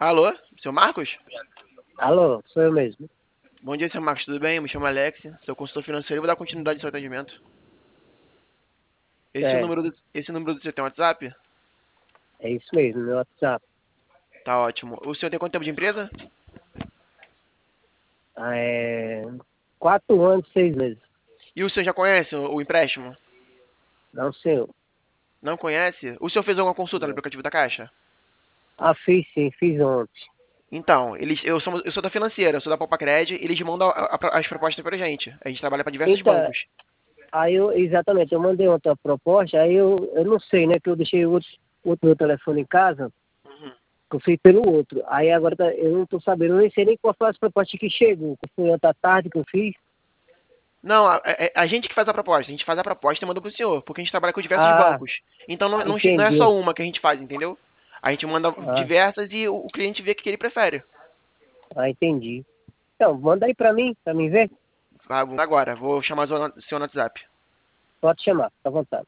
Alô, seu Marcos? Alô, sou eu mesmo. Bom dia, seu Marcos, tudo bem? Eu me chamo Alex, sou consultor financeiro e vou dar continuidade ao seu atendimento. É, Esse número do seu tem WhatsApp? é isso mesmo, meu WhatsApp. Tá ótimo. O senhor tem quanto tempo de empresa? É 4 anos, 6 meses. E o senhor já conhece o empréstimo? Não sei. Não conhece? O senhor fez alguma consulta no Não. aplicativo da Caixa? Ah, fiz sim, fiz ontem. Então, eu sou da financeira, eu sou da Popacred, eles mandam as propostas pra gente. A gente trabalha para diversos Então, bancos. exatamente, eu mandei outra proposta, aí eu não sei, né, que eu deixei outro meu telefone em casa, que eu fiz pelo outro. Aí agora eu não tô sabendo, eu nem sei nem qual foi as propostas que chegou, que foi ontem à tarde que eu fiz. Não, a gente que faz a proposta. A gente faz a proposta e manda pro senhor, porque a gente trabalha com diversos Ah, bancos. Então não é só entendi. uma que a gente faz, entendeu? A gente manda Ah, diversas e o cliente vê o que ele prefere. entendi. Então, manda aí pra mim ver. Agora, vou chamar o senhor no WhatsApp. Pode chamar, fica à vontade.